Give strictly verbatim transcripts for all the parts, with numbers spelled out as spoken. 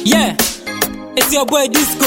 Yeah, it's your boy Disco.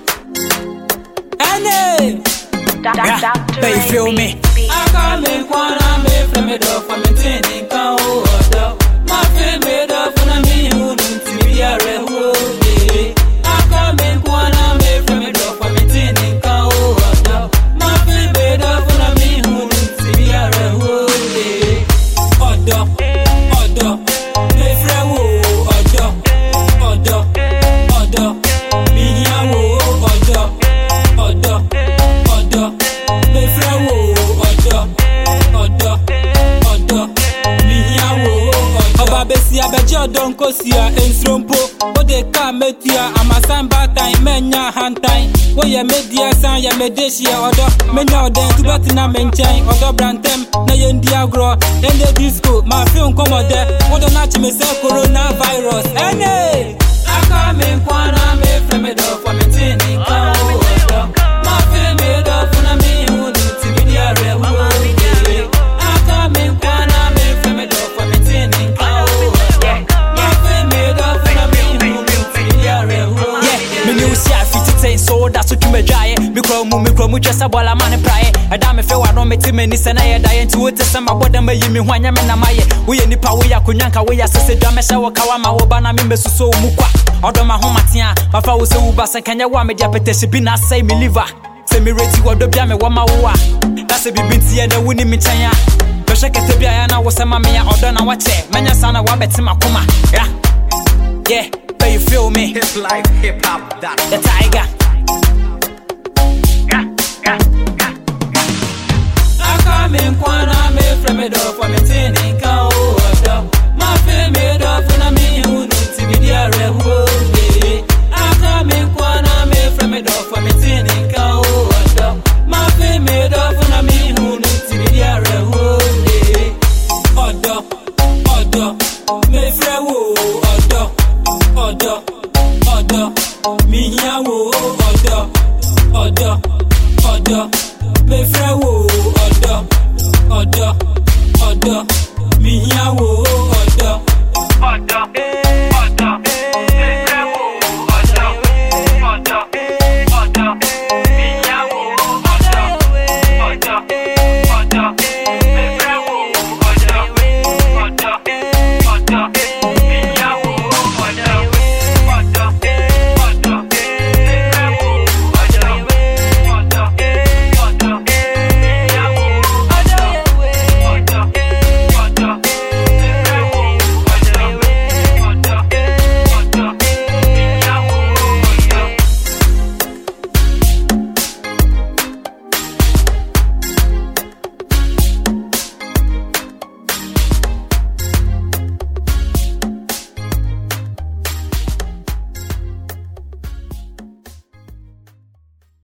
Annie, yeah, they feel me. I come in one and me from it off from a tin can order. My favorite up on me who to be a real. I come in one and me from it off from a tin can order. My favorite up on me who to be a real. Order, order, me from order, order, order, me yawo order, order, order, me from order, order, order, me yawo. Oba besi abejo don kosia ensrompo. O de ka metia amasan batai menya hantai. Wo ye media san ye medesia odo. Menya oden tubatina menchen odo brantem na yendi agro. Ende disco ma film komode. Odo na chi me se coronavirus. Ene I come in kwana me from it off for me tini ka odo. Ma film me do for me who to be there re wo. I come in kwana me from it off for me tini ka odo. Ma film me do for me who to be there re wo. Yeah, me new see I fit say so that's what you me dry. Me kro mu me kro mu just abola man pray. I da me fe wa no me ti me ni se na ye da ye nti wo te se maboda ma yi me hwanya me na maye. Wo ye nipa wo ya konyanka wo ya sese dwa me hye wo kawa ma wo ba na me mesuso mu kwa. Odo ma homatia ma fa wo se wo ba se kanya wa me dia petesi bi na say me liver. Se me reti wo do bia me wo ma wo a. Da se bibi nti ye da woni me chan ya. Be shekete bia ya na wo se ma me ya odo na wa che. Menya sana wa beti makoma. Yeah. Yeah, but you feel me? His life, hip hop, that The tiger. I come in kwana me from it off for me tini ka odo. Ma fe me do for me who to be there re wo. I come in kwana me from it off for me tini ka odo. Ma fe me do for me who to be there re wo. Odo, odo, me fre wo odo, odo, odo, mi yawo odo, odo, odo, me fre wo odo, odo, odo, mi yawo odo, odo.